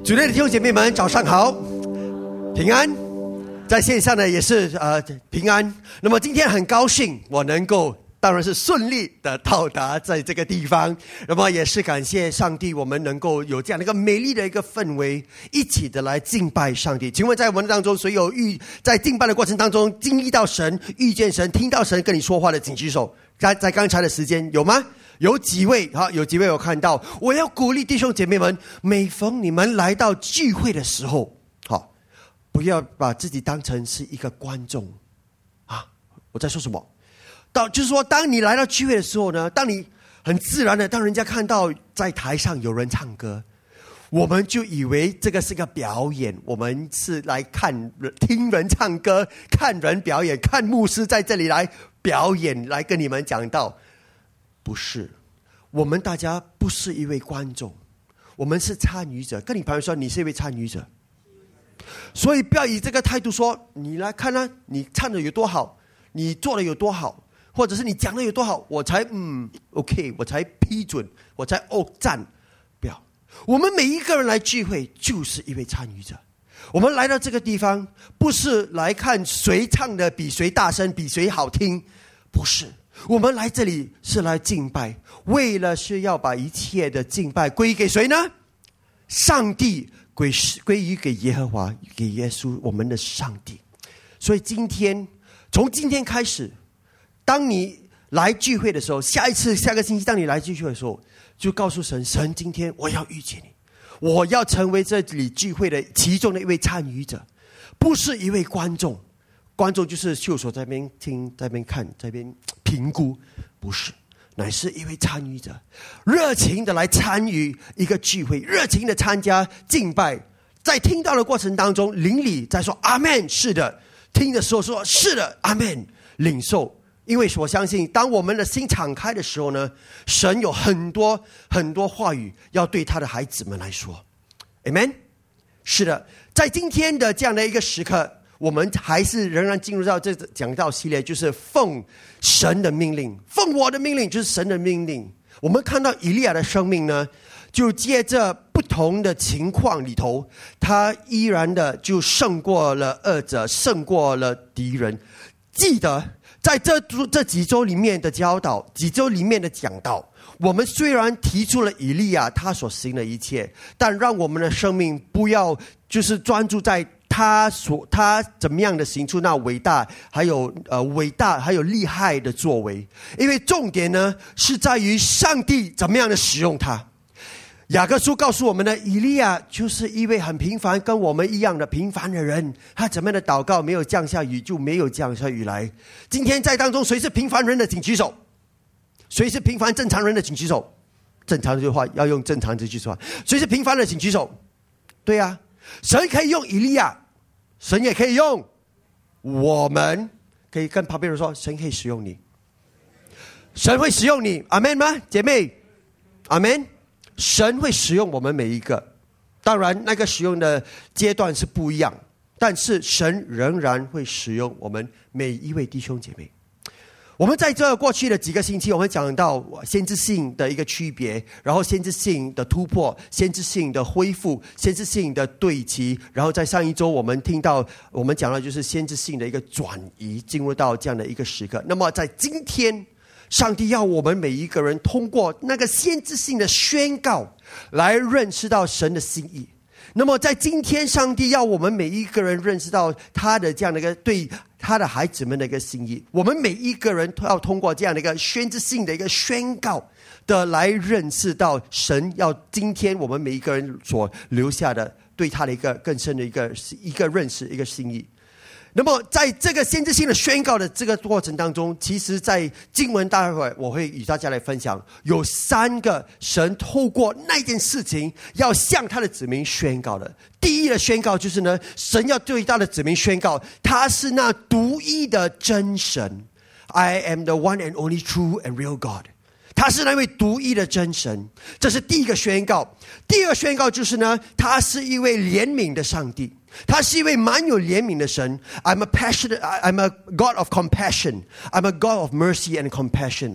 主内的弟兄姐妹们，早上好，平安。在线上呢也是平安。那么今天很高兴我能够当然是顺利的到达在这个地方，那么也是感谢上帝，我们能够有这样的一个美丽的一个氛围，一起的来敬拜上帝。请问在我们当中谁有在敬拜的过程当中经历到神、遇见神、听到神跟你说话的，请举手。在刚才的时间有吗？有几位有几位我看到。我要鼓励弟兄姐妹们，每逢你们来到聚会的时候，不要把自己当成是一个观众我在说什么？就是说当你来到聚会的时候呢，当你很自然的当人家看到在台上有人唱歌，我们就以为这个是个表演，我们是来听人唱歌，看人表演，看牧师在这里来表演，来跟你们讲道。不是，我们大家不是一位观众，我们是参与者。跟你朋友说你是一位参与者，所以不要以这个态度说你来看啊，你唱的有多好，你做的有多好，或者是你讲的有多好，我才OK， 我才批准，我才赞。不要，我们每一个人来聚会就是一位参与者。我们来到这个地方不是来看谁唱的比谁大声，比谁好听，不是，我们来这里是来敬拜，为了是要把一切的敬拜归于给谁呢？上帝，归于给耶和华，给耶稣，我们的上帝。所以从今天开始，当你来聚会的时候，下个星期当你来聚会的时候，就告诉神，神今天我要遇见你，我要成为这里聚会的其中的一位参与者，不是一位观众。观众就是袖手在那边听，在那边看，在那边评估，不是，乃是一位参与者，热情的来参与一个聚会，热情的参加敬拜，在听到的过程当中，邻里在说阿们，是的，听的时候说是的，阿们，领受。因为我相信当我们的心敞开的时候呢，神有很多很多话语要对他的孩子们来说。 Amen。 是的，在今天的这样的一个时刻，我们还是仍然进入到这讲道系列，就是奉神的命令，奉我的命令，就是神的命令。我们看到以利亚的生命呢，就借着不同的情况里头，他依然的就胜过了恶者，胜过了敌人。记得在这几周里面的教导，几周里面的讲道，我们虽然提出了以利亚他所行的一切，但让我们的生命不要就是专注在他怎么样的行出那伟大还有厉害的作为，因为重点呢是在于上帝怎么样的使用他。雅各书告诉我们的，以利亚就是一位很平凡，跟我们一样的平凡的人，他怎么样的祷告，没有降下雨就没有降下雨来。今天在当中谁是平凡人的请举手，谁是平凡正常人的请举手。正常这句话要用正常这句说话，谁是平凡的请举手。对啊，神可以用以利亚，神也可以用我们，可以跟旁边人说，神可以使用你，神会使用你。阿们吗，姐妹？阿们。神会使用我们每一个，当然那个使用的阶段是不一样，但是神仍然会使用我们每一位弟兄姐妹。我们在这过去的几个星期，我们讲到先知性的一个区别，然后先知性的突破，先知性的恢复，先知性的对齐，然后在上一周我们讲到就是先知性的一个转移，进入到这样的一个时刻。那么在今天，上帝要我们每一个人通过那个先知性的宣告来认识到神的心意。那么在今天，上帝要我们每一个人认识到他的这样的一个对他的孩子们的一个心意。我们每一个人都要通过这样的一个先知性的一个宣告的来认识到神要今天我们每一个人所留下的对他的一个更深的一个认识，一个心意。那么在这个先知性的宣告的这个过程当中，其实在经文待会我会与大家来分享，有3个神透过那件事情要向他的子民宣告的。第一的宣告就是呢，神要对他的子民宣告他是那独一的真神， I am the one and only true and real God， 他是那位独一的真神，这是第一个宣告。第二个宣告就是呢，他是一位怜悯的上帝，他是一位蛮有怜悯的神。 I'm a God of compassion. I'm a God of mercy and compassion.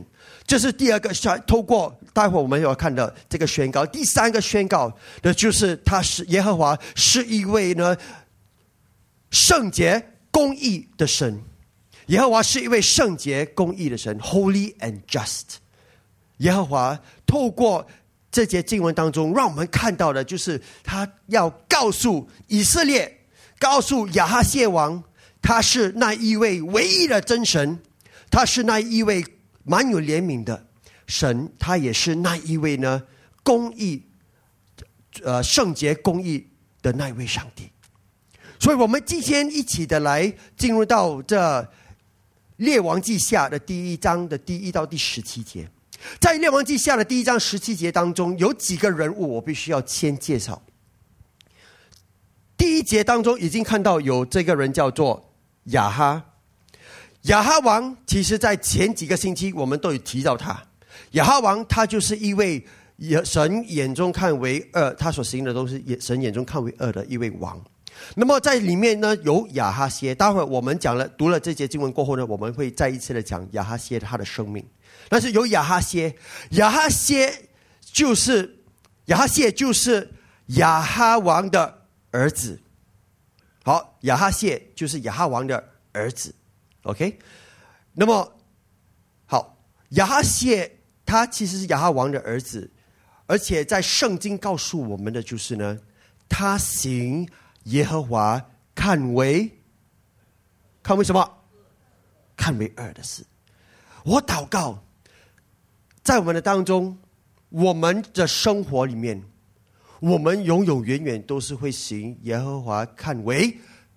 这是第二个，透过待会我们要看的这个宣告。第三个宣告的就是他是耶和华是一位呢圣洁公义的神。耶和华是一位圣洁公义的神 ，Holy and Just。耶和华透过这节经文当中，让我们看到的就是他要告诉以色列，告诉亚哈谢王，他是那一位唯一的真神，他是那一位满有怜悯的神，他也是那一位呢公义圣洁公义的那一位上帝。所以我们今天一起的来进入到这列王记下的第一章的第1到第17节。在列王记下的第1章17节当中，有几个人物我必须要先介绍。第1节当中已经看到有这个人叫做亚哈。亚哈王其实在前几个星期我们都有提到他。亚哈王他就是一位神眼中看为恶，他所行的都是神眼中看为恶的一位王。那么在里面呢有亚哈谢，待会我们读了这节经文过后呢，我们会再一次的讲亚哈谢他的生命。但是有亚哈谢，亚哈谢就是亚哈王的儿子。好，亚哈谢就是亚哈王的儿子。OK， 那么好，亚哈谢他其实是亚哈王的儿子，而且在圣经告诉我们的就是呢，他行耶和华看为什么？看为恶的事。我祷告，在我们的当中，我们的生活里面，我们永永远远都是会行耶和华看为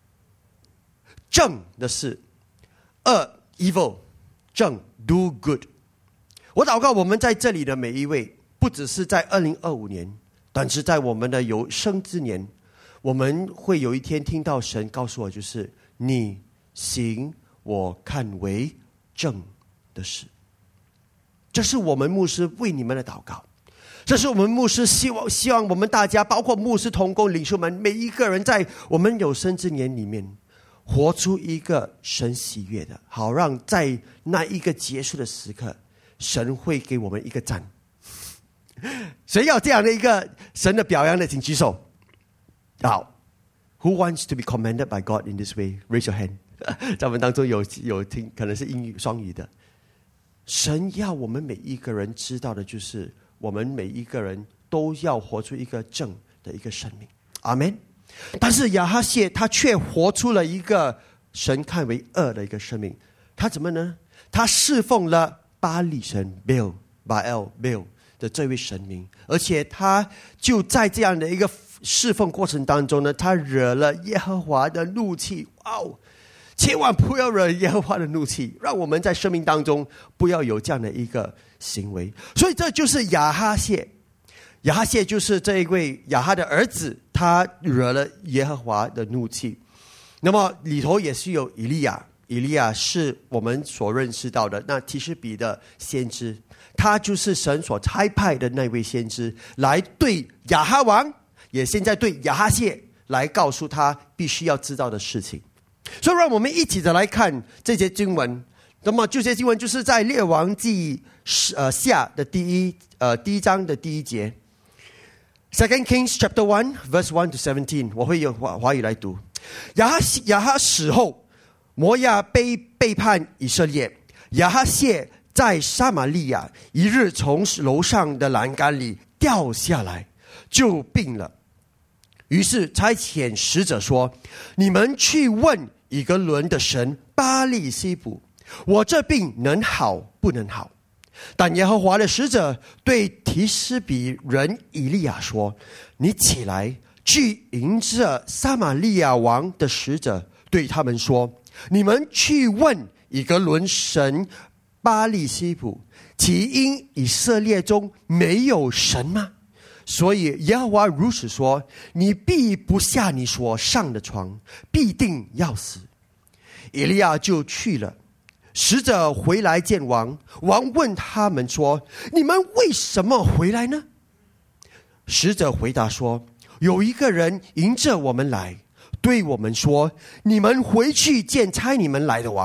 正的事。恶 evil， 正 do good。 我祷告我们在这里的每一位，不只是在2025年，但是在我们的有生之年，我们会有一天听到神告诉我，就是你行我看为正的事。这是我们牧师为你们的祷告，这是我们牧师希望我们大家，包括牧师同工领袖们，每一个人在我们有生之年里面活出一个神喜悦的，好让在那一个结束的时刻，神会给我们一个赞。谁要这样的一个神的表扬的，请举手。好 ，Who wants to be commended by God in this way? Raise your hand。在我们当中有听，可能是英语双语的。神要我们每一个人知道的就是，我们每一个人都要活出一个正的一个生命。阿们。但是亚哈谢他却活出了一个神看为恶的一个生命。他怎么呢？他侍奉了巴力神 Baal 的这位神明，而且他就在这样的一个侍奉过程当中呢，他惹了耶和华的怒气。哇哦！千万不要惹耶和华的怒气，让我们在生命当中不要有这样的一个行为。所以这就是亚哈谢。亚哈谢就是这一位亚哈的儿子，他惹了耶和华的怒气。那么里头也是有以利亚是我们所认识到的那提士比的先知，他就是神所差派的那位先知，来对亚哈王，也现在对亚哈谢来告诉他必须要知道的事情。所以让我们一起的来看这些经文。那么这些经文就是在列王记下的第一章的第1节。2 Kings chapter 1 verse 1 to 17， 我会用华语来读。亚哈死后，摩亚背叛以色列。亚哈谢在撒玛利亚一日从楼上的栏杆里掉下来，就病了。于是差遣使者说：你们去问以格伦的神巴力西卜，我这病能好不能好？但耶和华的使者对提斯比人以利亚说：你起来，去迎着撒玛利亚王的使者，对他们说：你们去问以格伦神巴力西卜，其因以色列中没有神吗？所以耶和华如此说：你必不下你所上的床，必定要死。以利亚就去了。使者回来见王，王问他们说：你们为什么回来呢？使者回答说：有一个人迎着我们来，对我们说：你们回去见差你们来的王，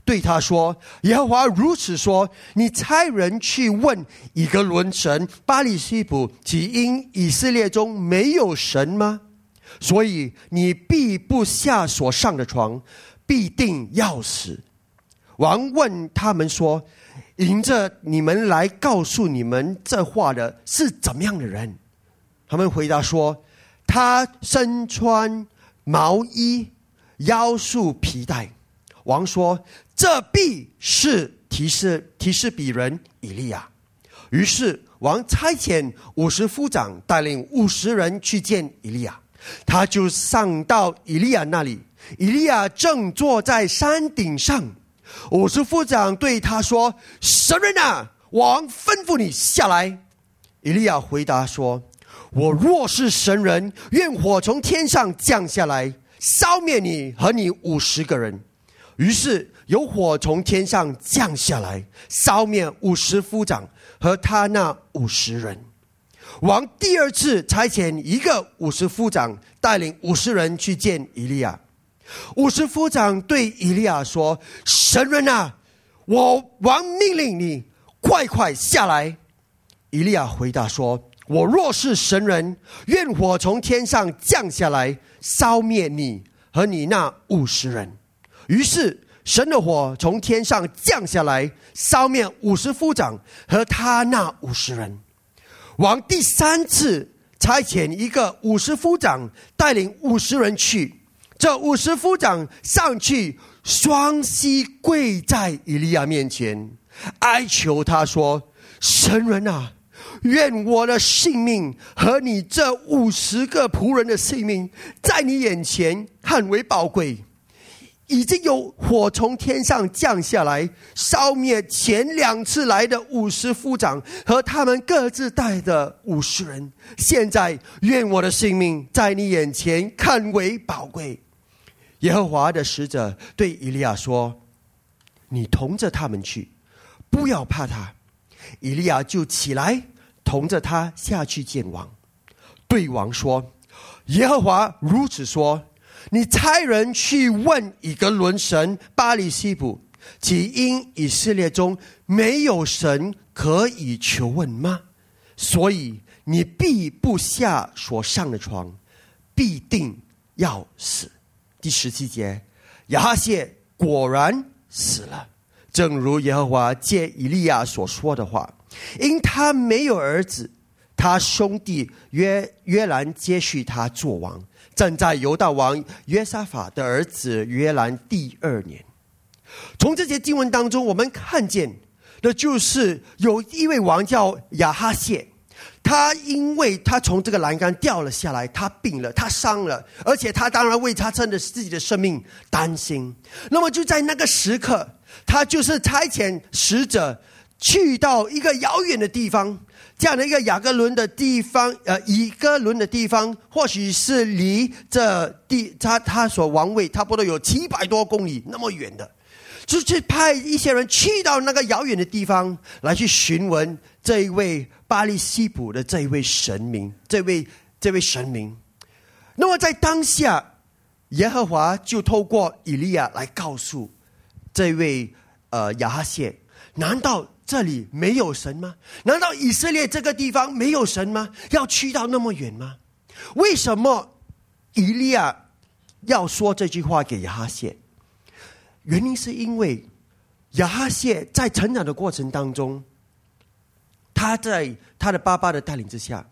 对他说：耶和华如此说，你差人去问以革伦神巴力西卜，岂因以色列中没有神吗？所以你必不下所上的床，必定要死。王问他们说：迎着你们来告诉你们这话的是怎么样的人？他们回答说：他身穿毛衣，腰束皮带。王说：这必是提示比人以利亚。于是王差遣50夫长带领50人去见以利亚，他就上到以利亚那里，以利亚正坐在山顶上。50夫长对他说：神人啊，王吩咐你下来。以利亚回答说：我若是神人，愿火从天上降下来，烧灭你和你50个人。于是有火从天上降下来，烧灭50夫长和他那50人。王第二次差遣一个50夫长带领50人去见以利亚。50夫长对以利亚说：神人啊，我王命令你快快下来。以利亚回答说：我若是神人，愿火从天上降下来，烧灭你和你那50人。于是神的火从天上降下来，烧灭50夫长和他那50人。王第三次差遣一个50夫长带领50人去，这50夫长上去双膝跪在以利亚面前，哀求他说：神人啊，愿我的性命和你这50个仆人的性命在你眼前看为宝贵。已经有火从天上降下来，烧灭前2次来的50夫长和他们各自带的50人。现在愿我的性命在你眼前看为宝贵。耶和华的使者对以利亚说：你同着他们去，不要怕他。以利亚就起来，同着他下去见王，对王说：耶和华如此说，你差人去问以革伦神巴力西卜，岂因以色列中没有神可以求问吗？所以你必不下所上的床，必定要死。第17节，亚哈谢果然死了，正如耶和华借以利亚所说的话，因他没有儿子，他兄弟约兰接续他做王，正在犹大王约沙法的儿子约兰第2年。从这些经文当中，我们看见的就是有一位王叫亚哈谢，他因为他从这个栏杆掉了下来，他病了，他伤了，而且他当然为他自己的生命担心。那么就在那个时刻，他就是差遣使者去到一个遥远的地方，这样的一个以革伦的地方，或许是离他所王位差不多有700多公里那么远的，就是派一些人去到那个遥远的地方来去询问这一位巴力西卜的这一位神明，这位神明。那么在当下，耶和华就透过以利亚来告诉这位亚哈谢：难道这里没有神吗？难道以色列这个地方没有神吗？要去到那么远吗？为什么以利亚要说这句话给亚哈谢？原因是因为亚哈谢在成长的过程当中，他在他的爸爸的带领之下，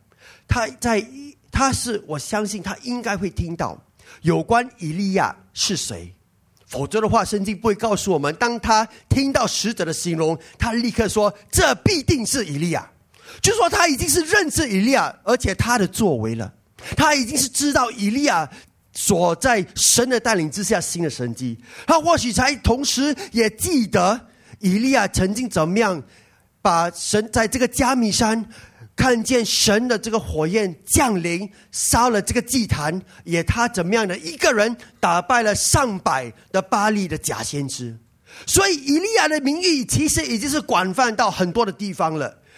我相信他应该会听到有关以利亚是谁，否则的话圣经不会告诉我们，当他听到使者的形容，他立刻说这必定是以利亚，就是说他已经是认识以利亚，而且他的作为了，他已经是知道以利亚所在神的带领之下新的神迹，他或许才同时也记得以利亚曾经怎么样把神在这个迦米山看见神的这个火焰降临，烧了这个祭坛，也他怎么样的一个人打败了上百的巴力的假先知。所以以利亚的名誉其实已经是广泛到很多的地方了。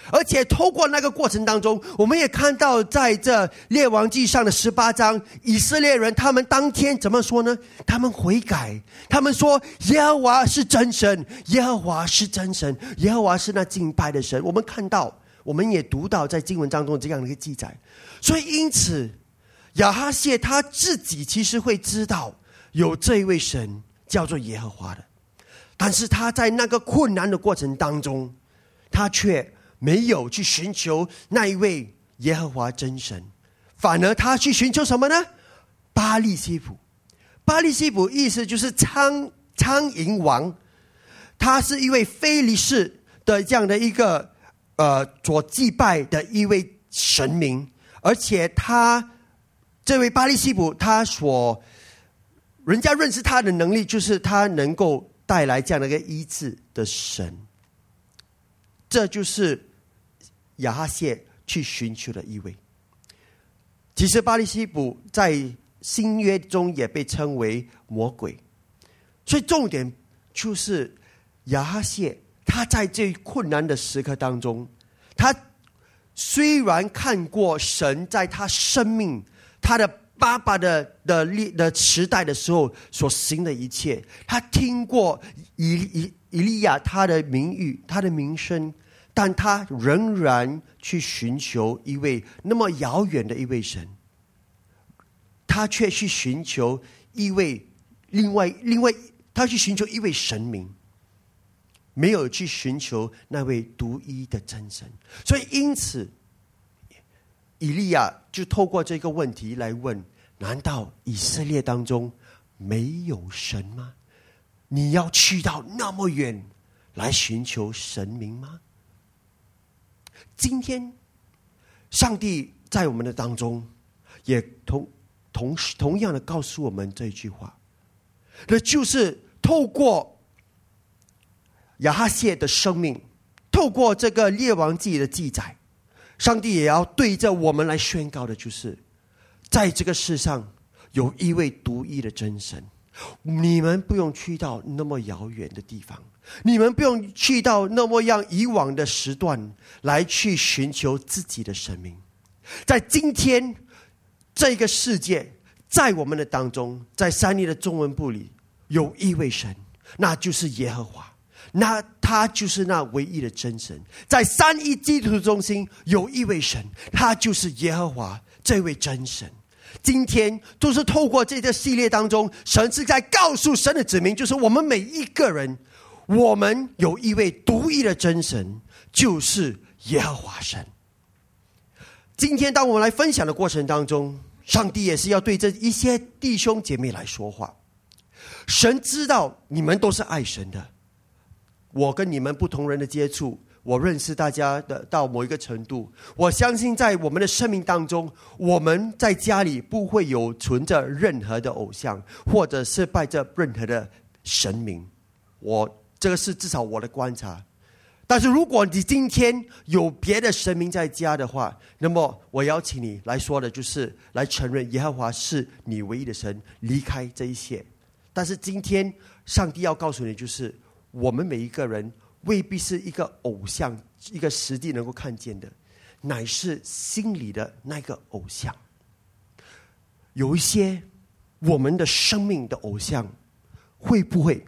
而且透过那个过程当中，我们也看到在这列王纪上的18章，以色列人他们当天怎么说呢？他们悔改，他们说耶和华是真神，耶和华是真神，耶和华是那敬拜的神。我们看到，我们也读到在经文当中这样的一个记载。所以因此亚哈谢他自己其实会知道有这一位神叫做耶和华的，但是他在那个困难的过程当中，他却没有去寻求那一位耶和华真神，反而他去寻求什么呢？巴力西卜。巴力西卜意思就是苍蝇王，他是一位非利士的这样的一个所祭拜的一位神明，而且他这位巴力西卜，人家认识他的能力就是他能够带来这样的一个医治的神。这就是亚哈谢去寻求的一位。其实巴力西卜在新约中也被称为魔鬼，所以重点就是亚哈谢他在这困难的时刻当中，他虽然看过神在他生命他的爸爸的时代的时候所行的一切，他听过以利亚他的名誉他的名声，但他仍然去寻求一位那么遥远的一位神，他却去寻求一位另外他去寻求一位神明，没有去寻求那位独一的真神。所以因此以利亚就透过这个问题来问，难道以色列当中没有神吗？你要去到那么远来寻求神明吗？今天上帝在我们的当中也同样的告诉我们这句话，那就是透过亚哈谢的生命，透过这个列王记的记载，上帝也要对着我们来宣告的，就是在这个世上有一位独一的真神，你们不用去到那么遥远的地方，你们不用去到那么样以往的时段来去寻求自己的生命。在今天这个世界，在我们的当中，在三一的中文部里有一位神，那就是耶和华，那他就是那唯一的真神。在三一基督中心有一位神，他就是耶和华，这位真神。今天都是透过这个系列当中，神是在告诉神的子民，就是我们每一个人，我们有一位独一的真神，就是耶和华神。今天当我们来分享的过程当中，上帝也是要对这一些弟兄姐妹来说话。神知道你们都是爱神的，我跟你们不同人的接触，我认识大家的到某一个程度，我相信在我们的生命当中，我们在家里不会有存着任何的偶像，或者是拜着任何的神明，这个是至少我的观察。但是如果你今天有别的神明在家的话，那么我邀请你来说的就是来承认耶和华是你唯一的神，离开这一切。但是今天上帝要告诉你，就是我们每一个人未必是一个偶像，一个实际能够看见的，乃是心里的那个偶像。有一些我们的生命的偶像会不会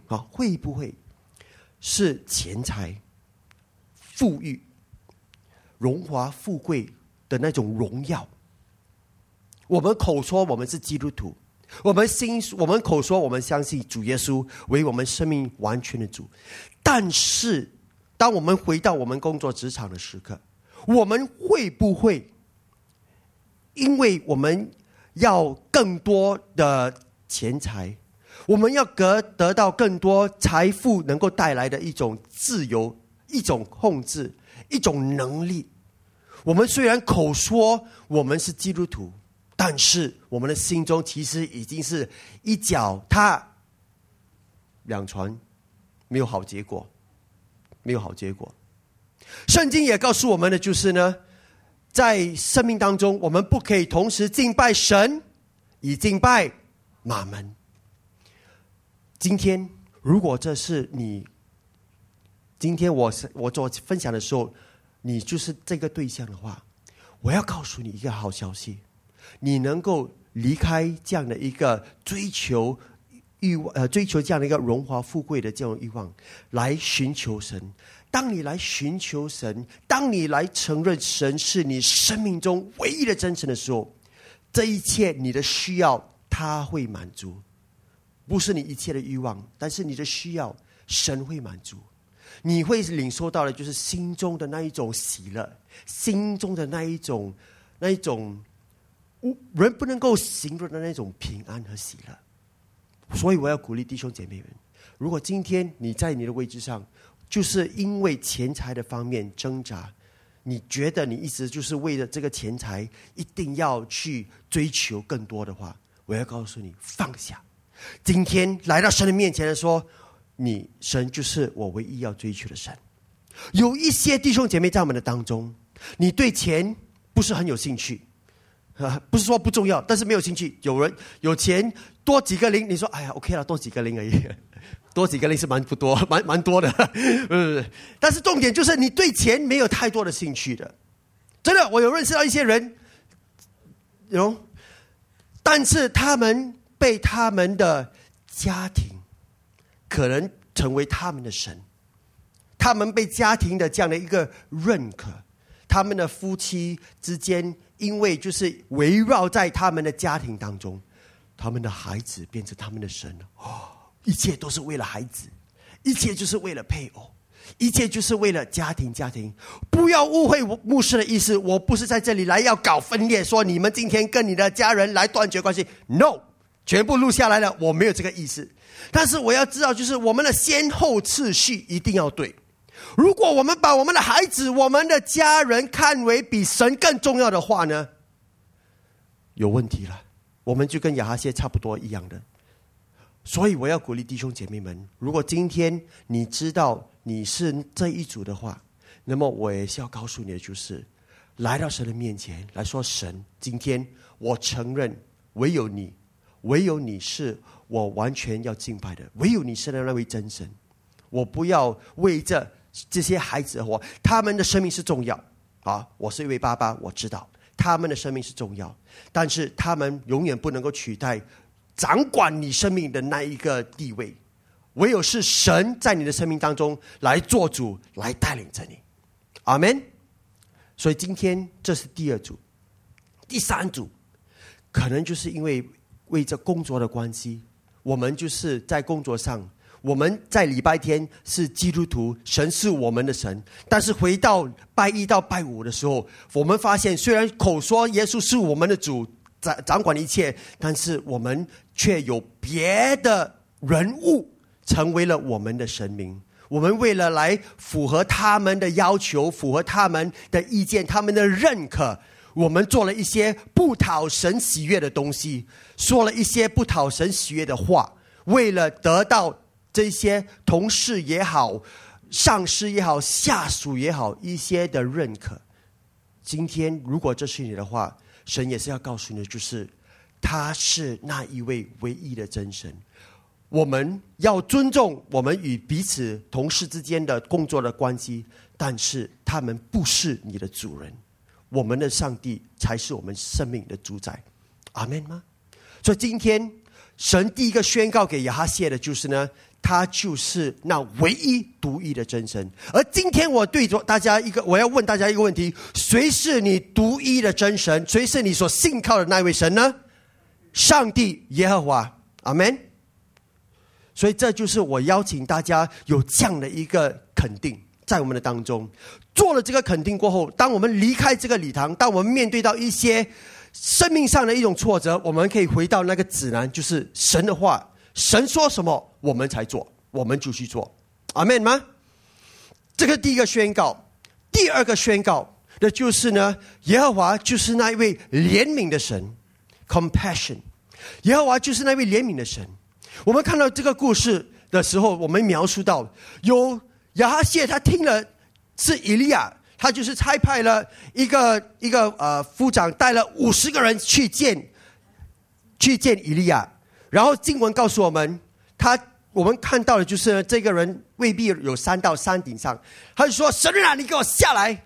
是钱财、富裕、荣华富贵的那种荣耀？我们口说我们是基督徒，我们口说我们相信主耶稣为我们生命完全的主，但是当我们回到我们工作职场的时刻，我们会不会因为我们要更多的钱财，我们要得到更多财富能够带来的一种自由、一种控制、一种能力，我们虽然口说我们是基督徒，但是我们的心中其实已经是一脚踏两船，没有好结果。圣经也告诉我们的就是呢，在生命当中，我们不可以同时敬拜神以敬拜马门。今天如果这是你，今天我做分享的时候， 你就是这个对象的话，我要告诉你一个好消息，你能够离开这样的一个追求这样的一个荣华富贵的这种欲望，来寻求神。当你来寻求神，当你来承认神是你生命中唯一的真神的时候，这一切你的需要他会满足，不是你一切的欲望，但是你的需要神会满足。你会领受到的就是心中的那一种喜乐，心中的那一种人不能够形容的那种平安和喜乐。所以我要鼓励弟兄姐妹们，如果今天你在你的位置上，就是因为钱财的方面挣扎，你觉得你一直就是为了这个钱财一定要去追求更多的话，我要告诉你放下。今天来到神的面前的说，神就是我唯一要追求的神。有一些弟兄姐妹在我们的当中，你对钱不是很有兴趣，不是说不重要，但是没有兴趣。有人有钱多几个零，你说哎呀 OK 了，多几个零而已，多几个零是蛮多的但是重点就是你对钱没有太多的兴趣的。真的，我有认识到一些人，但是他们被他们的家庭可能成为他们的神，他们被家庭的这样的一个认可，他们的夫妻之间因为就是围绕在他们的家庭当中，他们的孩子变成他们的神一切都是为了孩子，一切就是为了配偶，一切就是为了家庭。不要误会牧师的意思，我不是在这里来要搞分裂，说你们今天跟你的家人来断绝关系， No， 全部录下来了，我没有这个意思。但是我要知道，就是我们的先后次序一定要对。如果我们把我们的孩子、我们的家人看为比神更重要的话呢，有问题了，我们就跟亚哈谢差不多一样的。所以我要鼓励弟兄姐妹们，如果今天你知道你是这一组的话，那么我也是要告诉你的，就是来到神的面前来说，神，今天我承认唯有你是我完全要敬拜的，唯有你是那位真神。我不要为这些孩子活，他们的生命是重要我是一位爸爸，我知道他们的生命是重要，但是他们永远不能够取代掌管你生命的那一个地位，唯有是神在你的生命当中来做主，来带领着你。阿们。所以今天这是第二组。第三组可能就是因为这工作的关系，我们就是在工作上，我们在礼拜天是基督徒，神是我们的神，但是回到拜一到拜五的时候，我们发现虽然口说耶稣是我们的主，掌管一切，但是我们却有别的人物成为了我们的神明。我们为了来符合他们的要求，符合他们的意见，他们的认可，我们做了一些不讨神喜悦的东西，说了一些不讨神喜悦的话，为了得到这些同事也好，上司也好，下属也好，一些的认可。今天如果这是你的话，神也是要告诉你的，就是他是那一位唯一的真神。我们要尊重我们与彼此同事之间的工作的关系，但是他们不是你的主人，我们的上帝才是我们生命的主宰。阿们吗？所以今天神第一个宣告给亚哈谢的就是呢，他就是那唯一独一的真神。而今天我要问大家一个问题，谁是你独一的真神？谁是你所信靠的那位神呢？上帝耶和华。阿们。所以这就是我邀请大家有这样的一个肯定在我们的当中。做了这个肯定过后，当我们离开这个礼堂，当我们面对到一些生命上的一种挫折，我们可以回到那个指南，就是神的话，神说什么我们才做，我们就去做。阿们吗？这个第一个宣告。第二个宣告的就是呢，耶和华就是那一位怜悯的神 compassion， 耶和华就是那位怜悯的神。我们看到这个故事的时候，我们描述到有亚哈谢，他听了是以利亚，他就是差派了一个夫长带了50个人去见以利亚。然后经文告诉我们，我们看到的就是这个人未必有山到山顶上，他就说：神啊，你给我下来，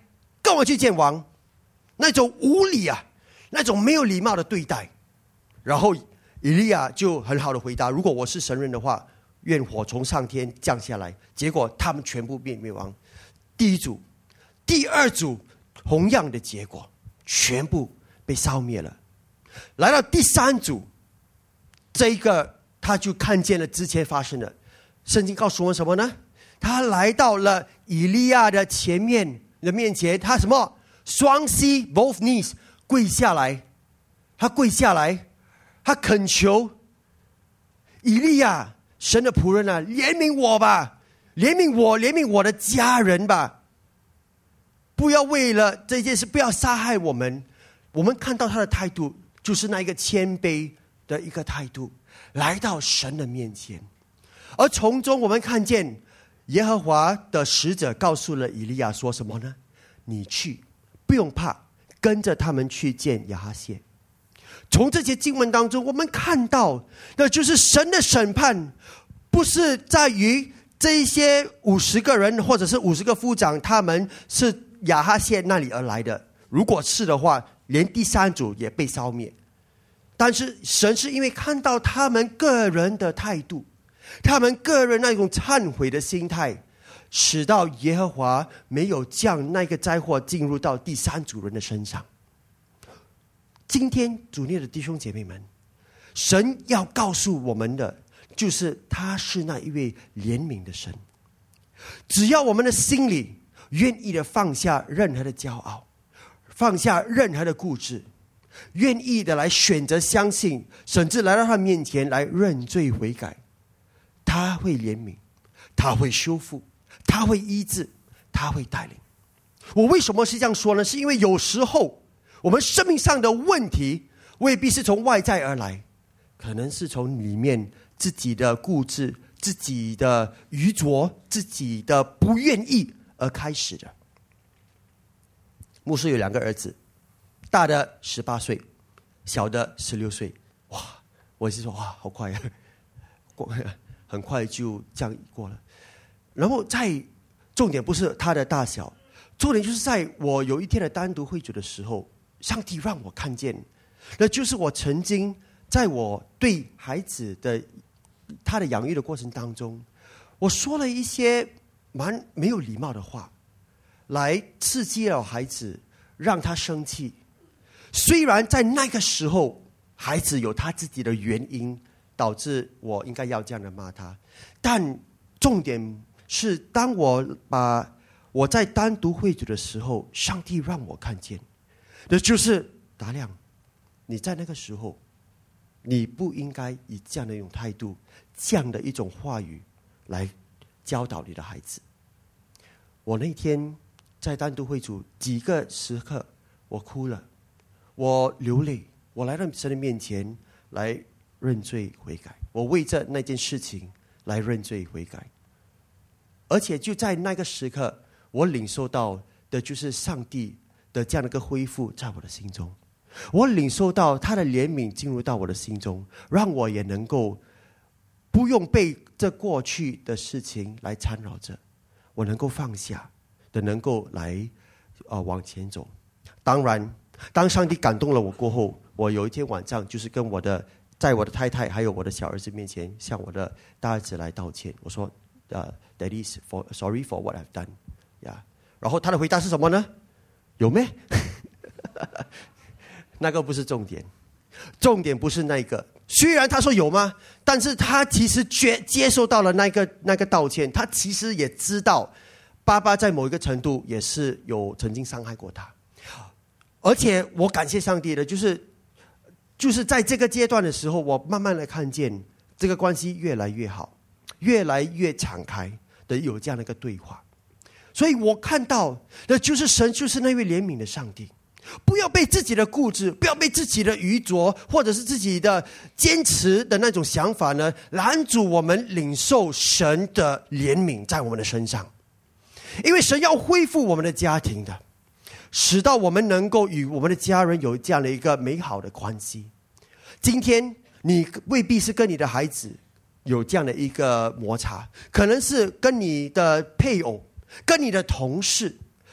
跟我去见王。那种无理啊，那种没有礼貌的对待。然后以利亚就很好的回答，如果我是神人的话，愿火从上天降下来。结果他们全部灭亡。第一组，第二组同样的结果，全部被烧灭了。来到第三组，这一个他就看见了之前发生的。圣经告诉我们什么呢？他来到了以利亚的面前，他什么？双膝 both knees 跪下来，他跪下来，他恳求以利亚，神的仆人啊，怜悯我吧，怜悯我的家人吧，不要为了这件事，不要杀害我们。我们看到他的态度，就是那一个谦卑的一个态度，来到神的面前。而从中我们看见耶和华的使者告诉了以利亚说什么呢？你去，不用怕，跟着他们去见亚哈谢。从这些经文当中，我们看到的就是神的审判不是在于这一些50个人或者是50个夫长，他们是亚哈谢那里而来的。如果是的话，连第三组也被烧灭。但是神是因为看到他们个人的态度，他们个人那种忏悔的心态，使到耶和华没有将那个灾祸进入到第三组人的身上。今天主内的弟兄姐妹们，神要告诉我们的就是他是那一位怜悯的神。只要我们的心里愿意的放下任何的骄傲，放下任何的固执，愿意的来选择相信，甚至来到他面前来认罪悔改，他会怜悯，他会修复，他会医治，他会带领。我为什么是这样说呢？是因为有时候我们生命上的问题未必是从外在而来，可能是从里面自己的固执、自己的愚拙、自己的不愿意而开始的。牧师有2个儿子，大的18岁，小的16岁。哇，我是说哇，好快啊，很快就这样过了。然后重点不是他的大小，重点就是在我有一天的单独会主的时候，上帝让我看见，那就是我曾经在我对孩子的他的养育的过程当中，我说了一些蛮没有礼貌的话，来刺激了孩子，让他生气。虽然在那个时候孩子有他自己的原因导致我应该要这样的骂他，但重点是当我在单独会主的时候，上帝让我看见的就是达亮，你在那个时候你不应该以这样的一种态度，这样的一种话语来教导你的孩子。我那天在单独会主几个时刻，我哭了，我流泪，我来到神的面前来认罪悔改，我为着那件事情来认罪悔改。而且就在那个时刻，我领受到的就是上帝的这样的一个恢复在我的心中，我领受到他的怜悯进入到我的心中，让我也能够不用被这过去的事情来缠绕着，我能够放下的，能够来往前走。当然当上帝感动了我过后，我有一天晚上就是在我的太太还有我的小儿子面前向我的大儿子来道歉，我说Daddy, sorry for what I've done. Yeah. 然后他的回答是什么呢？有咩？那个不是重点，重点不是那个。虽然他说有吗？但是他其实接受到了那个道歉，他其实也知道爸爸在某一个程度也是有曾经伤害过他。而且我感谢上帝的就是在这个阶段的时候，我慢慢的看见这个关系越来越好，越来越敞开的有这样的一个对话。所以我看到的就是神就是那位怜悯的上帝。不要被自己的固执，不要被自己的愚拙或者是自己的坚持的那种想法呢拦阻我们领受神的怜悯在我们的身上。因为神要恢复我们的家庭的，使到我们能够与我们的家人有这样的一个美好的关系。今天你未必是跟你的孩子有这样的一个摩擦，可能是跟你的配偶，跟你的同事，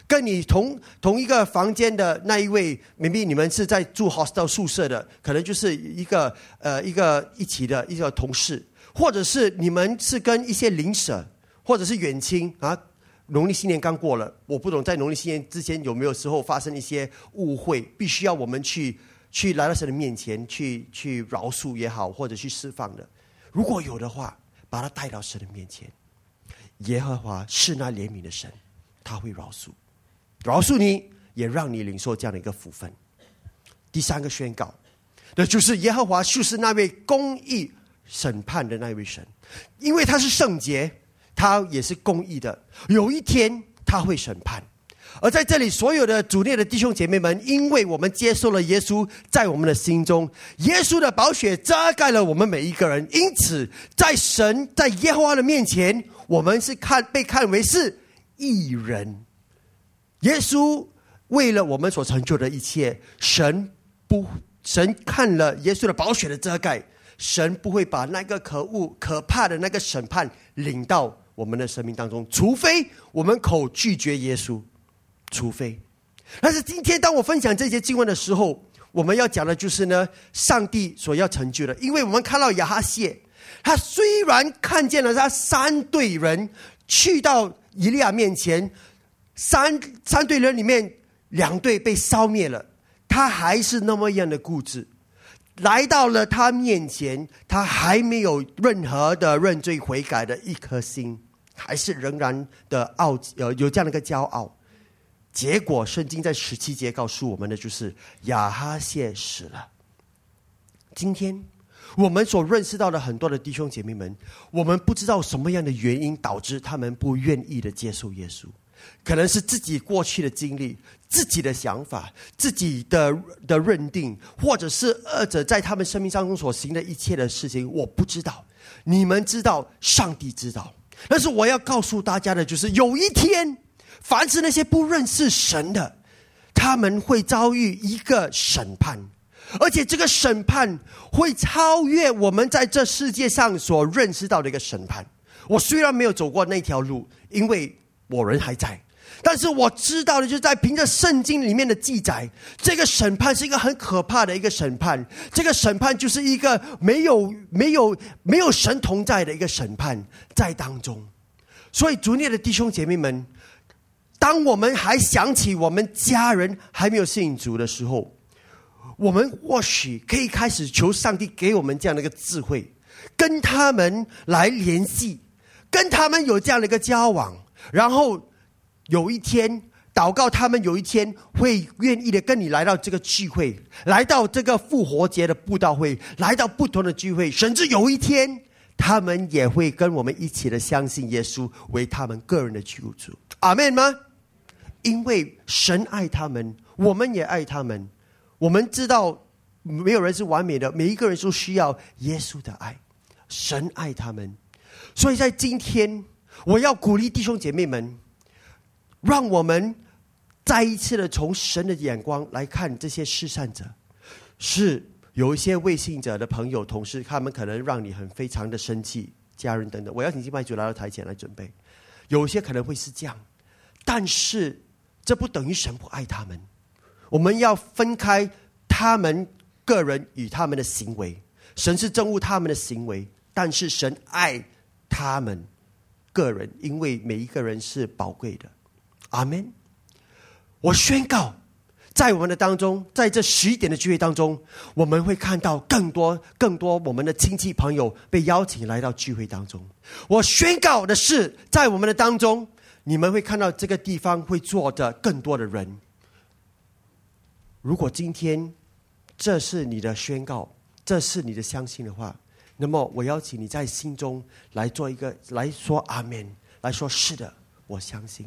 跟你同一个房间的那一位 maybe 你们是在住 hostel 宿舍的，可能就是一个一起的一个同事，或者是你们是跟一些邻舍或者是远亲啊。农历新年刚过了，我不懂在农历新年之前有没有时候发生一些误会，必须要我们去来到神的面前去饶恕也好，或者去释放的。如果有的话，把他带到神的面前。耶和华是那怜悯的神，他会饶恕你，也让你领受这样的一个福分。第三个宣告，那就是耶和华就是那位公义审判的那位神，因为他是圣洁，他也是公义的，有一天他会审判。而在这里，所有的主内的弟兄姐妹们，因为我们接受了耶稣在我们的心中，耶稣的宝血遮盖了我们每一个人，因此在耶和华的面前，我们是被看为是义人。耶稣为了我们所成就的一切，神看了耶稣的宝血的遮盖，神不会把那个可恶可怕的那个审判领到我们的生命当中，除非我们口拒绝耶稣，除非。但是今天当我分享这些经文的时候，我们要讲的就是呢，上帝所要成就的。因为我们看到亚哈谢，他虽然看见了他3队人去到以利亚面前，三队人里面2队被烧灭了，他还是那么样的固执，来到了他面前，他还没有任何的认罪悔改的一颗心，还是仍然的有这样的一个骄傲。结果圣经在17节告诉我们的就是亚哈谢死了。今天我们所认识到的很多的弟兄姐妹们，我们不知道什么样的原因导致他们不愿意的接受耶稣，可能是自己过去的经历，自己的想法，自己的认定，或者是恶者在他们生命当中所行的一切的事情，我不知道，你们知道，上帝知道。但是我要告诉大家的就是，有一天凡是那些不认识神的，他们会遭遇一个审判，而且这个审判会超越我们在这世界上所认识到的一个审判。我虽然没有走过那条路，因为我人还在，但是我知道的就是在凭着圣经里面的记载，这个审判是一个很可怕的一个审判。这个审判就是一个没有神同在的一个审判在当中。所以主内的弟兄姐妹们，当我们还想起我们家人还没有信主的时候，我们或许可以开始求上帝给我们这样的一个智慧，跟他们来联系，跟他们有这样的一个交往，然后有一天祷告他们有一天会愿意的跟你来到这个聚会，来到这个复活节的布道会，来到不同的聚会，甚至有一天他们也会跟我们一起的相信耶稣为他们个人的救主。阿们吗？因为神爱他们，我们也爱他们。我们知道没有人是完美的，每一个人都需要耶稣的爱，神爱他们。所以在今天我要鼓励弟兄姐妹们，让我们再一次的从神的眼光来看这些失散者。是有一些未信者的朋友同事，他们可能让你非常的生气，家人等等，我要请敬拜主来到台前来准备。有一些可能会是这样，但是这不等于神不爱他们。我们要分开他们个人与他们的行为，神是憎恶他们的行为，但是神爱他们个人，因为每一个人是宝贵的。阿们。我宣告在我们的当中，在这11点的聚会当中，我们会看到更多我们的亲戚朋友被邀请来到聚会当中。我宣告的是，在我们的当中，你们会看到这个地方会坐着更多的人。如果今天这是你的宣告，这是你的相信的话，那么我邀请你在心中来做一个，来说阿们，来说是的，我相信。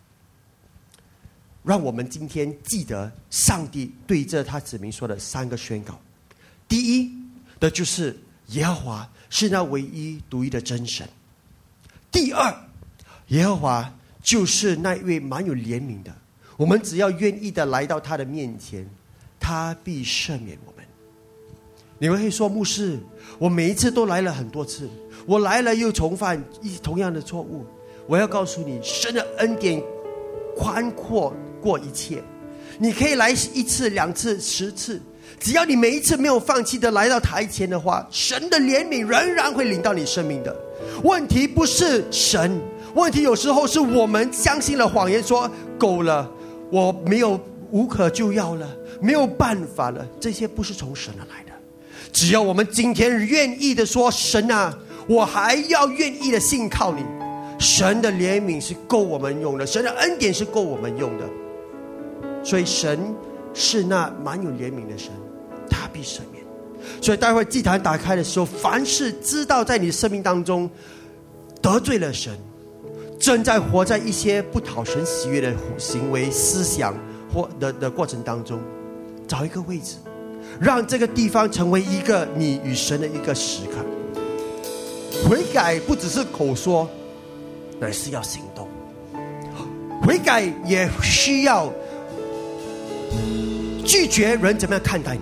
让我们今天记得上帝对着他子民说的3个宣告。第一的就是耶和华是那唯一独一的真神。第二，耶和华就是那一位蛮有怜悯的，我们只要愿意的来到他的面前，他必赦免我们。你们会说，牧师，我每一次都来了很多次，我来了又重犯同样的错误。我要告诉你，神的恩典宽阔过一切。你可以来1次、2次、10次，只要你每一次没有放弃的来到台前的话，神的怜悯仍然会临到你生命的。问题不是神，问题有时候是我们相信了谎言，说够了，我没有无可救药了，没有办法了。这些不是从神而来的。只要我们今天愿意的说，神啊，我还要愿意的信靠你，神的怜悯是够我们用的，神的恩典是够我们用的。所以神是那蛮有怜悯的神，他必赦免。所以待会祭坛打开的时候，凡是知道在你的生命当中得罪了神，正在活在一些不讨神喜悦的行为、思想或 的过程当中，找一个位置，让这个地方成为一个你与神的一个时刻。悔改不只是口说，乃是要行动。悔改也需要拒绝人怎么样看待你。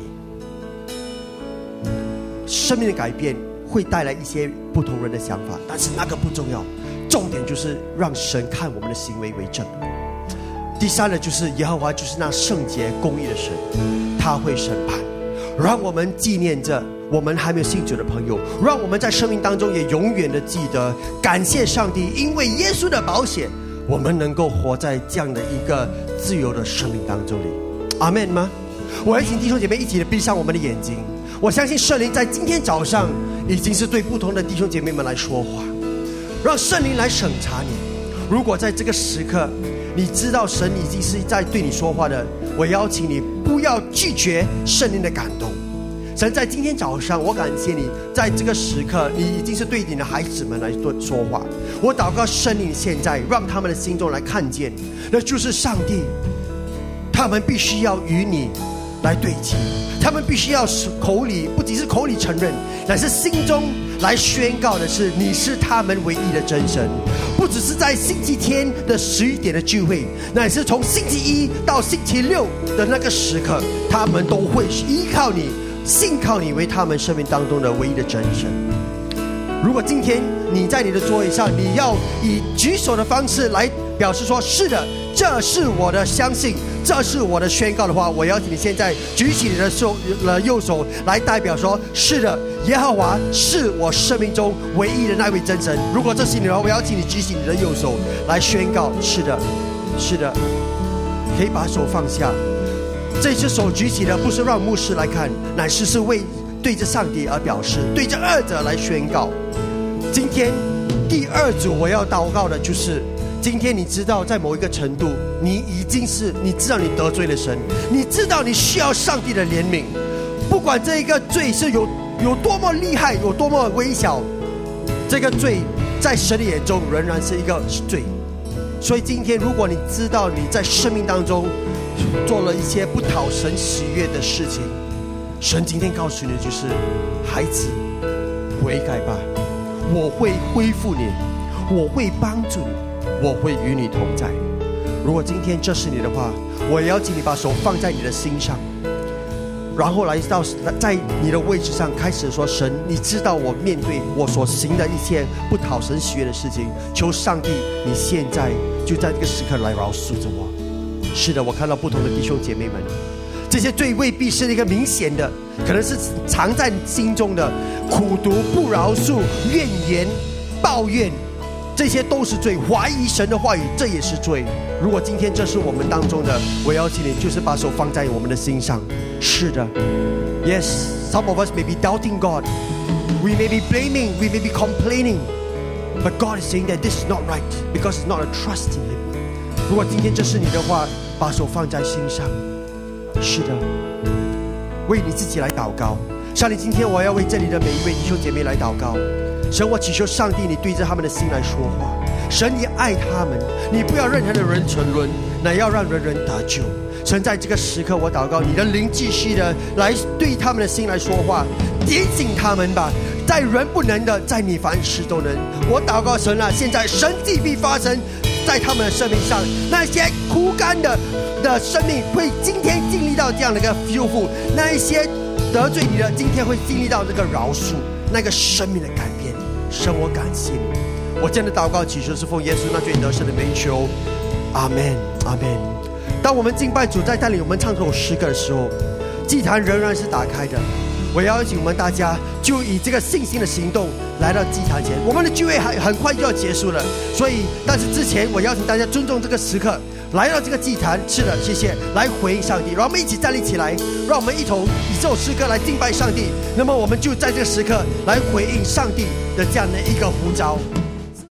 生命的改变会带来一些不同人的想法，但是那个不重要，重点就是让神看我们的行为为正。第三呢，就是耶和华就是那圣洁公义的神，他会审判。让我们纪念着我们还没有信主的朋友，让我们在生命当中也永远的记得感谢上帝，因为耶稣的宝血，我们能够活在这样的一个自由的生命当中里。阿们吗？我要请弟兄姐妹一起的闭上我们的眼睛。我相信圣灵在今天早上已经是对不同的弟兄姐妹们来说话，让圣灵来审查你。如果在这个时刻你知道神已经是在对你说话的，我邀请你不要拒绝圣灵的感动。神在今天早上，我感谢你，在这个时刻你已经是对你的孩子们来说话。我祷告圣灵现在让他们的心中来看见，那就是上帝，他们必须要与你来对齐，他们必须要口里不仅是口里承认，乃是心中来宣告的是你是他们唯一的真神。不只是在星期天的11点的聚会，乃是从星期一到星期六的那个时刻，他们都会依靠你，信靠你为他们生命当中的唯一的真神。如果今天你在你的座位上，你要以举手的方式来表示说，是的，这是我的相信，这是我的宣告的话，我邀请你现在举起你的右手来代表说，是的，耶和华是我生命中唯一的那位真神。如果这是你的话，我邀请你举起你的右手来宣告，是的，是的。可以把手放下。这只手举起的不是让牧师来看，乃是为对着上帝而表示，对着二者来宣告。今天第二组我要祷告的就是，今天你知道在某一个程度，你知道你得罪了神，你知道你需要上帝的怜悯，不管这一个罪是有多么厉害，有多么微小，这个罪在神的眼中仍然是一个罪。所以今天如果你知道你在生命当中做了一些不讨神喜悦的事情，神今天告诉你的就是，孩子，悔改吧，我会恢复你，我会帮助你，我会与你同在。如果今天这是你的话，我邀请你把手放在你的心上，然后来到在你的位置上开始说，神，你知道我面对我所行的一切不讨神喜悦的事情，求上帝你现在就在这个时刻来饶恕着我。是的，我看到不同的弟兄姐妹们，这些罪未必是一个明显的，可能是藏在心中的苦毒、不饶恕、怨言、抱怨，这些都是罪。怀疑神的话语，这也是罪。如果今天这是我们当中的，我邀请你就是把手放在我们的心上。是的 Yes, some of us may be doubting God, we may be blaming, we may be complaining, but God is saying that this is not right, because it's not a trust in Him. 如果今天这是你的话，把手放在心上。是的，为你自己来祷告。上帝，今天我要为这里的每一位弟兄姐妹来祷告。神，我祈求上帝你对着他们的心来说话。神，你爱他们，你不要任何的人沉沦，乃要让人人得救。神，在这个时刻我祷告，你的灵继续的来对他们的心来说话，点醒他们吧。在人不能的，在你凡事都能。我祷告神啊，现在神迹必发生在他们的生命上，那些枯干的生命会今天经历到这样的一个修复，那一些得罪你的今天会经历到这个饶恕，那个生命的改变。神，我感谢你，我这样的祷告祈求是奉耶稣那最得胜的名求， 阿们，阿们。当我们敬拜主在带领我们唱这首诗歌的时候，祭坛仍然是打开的。我邀请我们大家就以这个信心的行动来到祭坛前。我们的聚会很快就要结束了，所以但是之前我邀请大家尊重这个时刻，来到这个祭坛。是的，谢谢，来回应上帝。让我们一起站立起来，让我们一同以这首诗歌来敬拜上帝。那么我们就在这个时刻来回应上帝的这样的一个呼召。